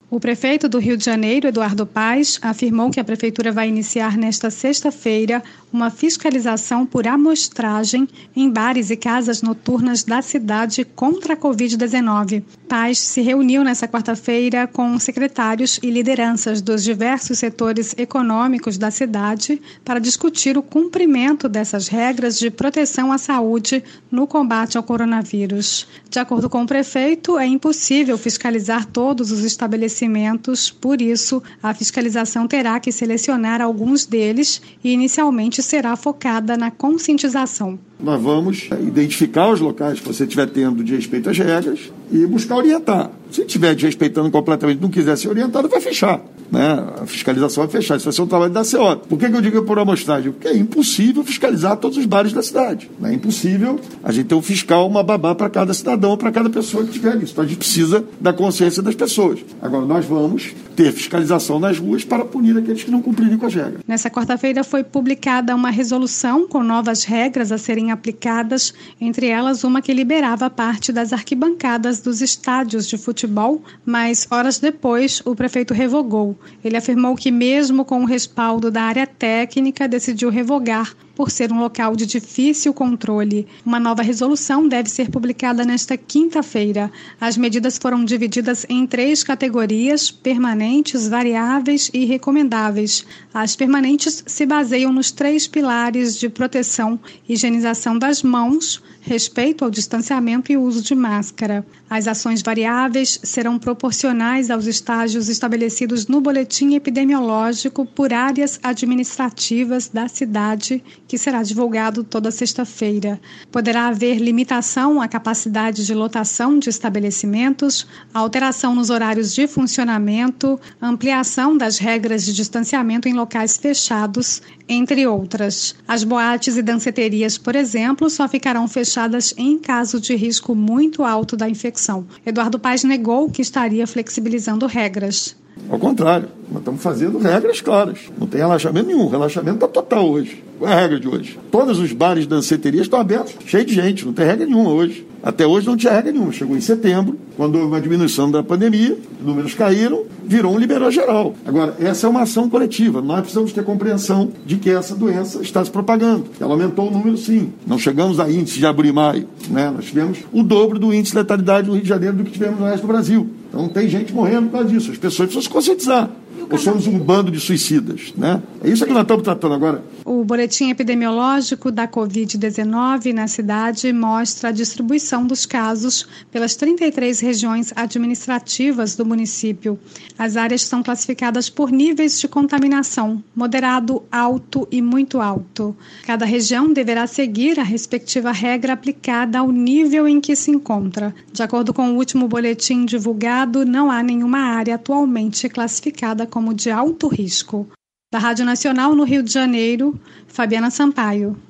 O prefeito do Rio de Janeiro, Eduardo Paes, afirmou que a prefeitura vai iniciar nesta sexta-feira uma fiscalização por amostragem em bares e casas noturnas da cidade contra a Covid-19. Paes se reuniu nesta quarta-feira com secretários e lideranças dos diversos setores econômicos da cidade para discutir o cumprimento dessas regras de proteção à saúde no combate ao coronavírus. De acordo com o prefeito, é impossível fiscalizar todos os estabelecimentos, por isso, a fiscalização terá que selecionar alguns deles e, inicialmente, será focada na conscientização. Nós vamos identificar os locais que você estiver tendo de respeito às regras e buscar orientar. Se estiver desrespeitando completamente, não quiser ser orientado, vai fechar. A fiscalização vai fechar. Isso vai ser um trabalho da CO. Por que eu digo por amostragem? Porque é impossível fiscalizar todos os bares da cidade. É impossível a gente ter um fiscal, uma babá para cada cidadão, para cada pessoa que tiver isso. Então a gente precisa da consciência das pessoas. Agora, nós vamos ter fiscalização nas ruas para punir aqueles que não cumprirem com as regras. Nessa quarta-feira foi publicada uma resolução com novas regras a serem aplicadas, entre elas uma que liberava parte das arquibancadas dos estádios de futebol, mas horas depois o prefeito revogou. Ele afirmou que mesmo com o respaldo da área técnica decidiu revogar por ser um local de difícil controle. Uma nova resolução deve ser publicada nesta quinta-feira. As medidas foram divididas em 3 categorias: permanentes, variáveis e recomendáveis. As permanentes se baseiam nos 3 pilares de proteção: higienização das mãos, respeito ao distanciamento e uso de máscara. As ações variáveis serão proporcionais aos estágios estabelecidos no boletim epidemiológico por áreas administrativas da cidade, que será divulgado toda sexta-feira. Poderá haver limitação à capacidade de lotação de estabelecimentos, alteração nos horários de funcionamento, ampliação das regras de distanciamento em locais fechados, entre outras. As boates e danceterias, por exemplo, só ficarão fechadas em caso de risco muito alto da infecção. Eduardo Paes negou que estaria flexibilizando regras. Ao contrário, nós estamos fazendo regras claras. Não tem relaxamento nenhum, relaxamento está total hoje. Qual é a regra de hoje? Todos os bares e danceterias estão abertos, cheio de gente, não tem regra nenhuma hoje. Até hoje não tinha regra nenhuma. Chegou em setembro, quando houve uma diminuição da pandemia, os números caíram, virou um liberal geral. Agora, essa é uma ação coletiva. Nós precisamos ter compreensão de que essa doença está se propagando. Ela aumentou o número, sim. Não chegamos a índice de abril e maio. Nós tivemos o dobro do índice de letalidade no Rio de Janeiro do que tivemos no resto do Brasil. Então tem gente morrendo por causa disso. As pessoas precisam se conscientizar. Ou somos um bando de suicidas, É isso que nós estamos tratando agora. O boletim epidemiológico da Covid-19 na cidade mostra a distribuição dos casos pelas 33 regiões administrativas do município. As áreas são classificadas por níveis de contaminação: moderado, alto e muito alto. Cada região deverá seguir a respectiva regra aplicada ao nível em que se encontra. De acordo com o último boletim divulgado, não há nenhuma área atualmente classificada como de alto risco. Da Rádio Nacional no Rio de Janeiro, Fabiana Sampaio.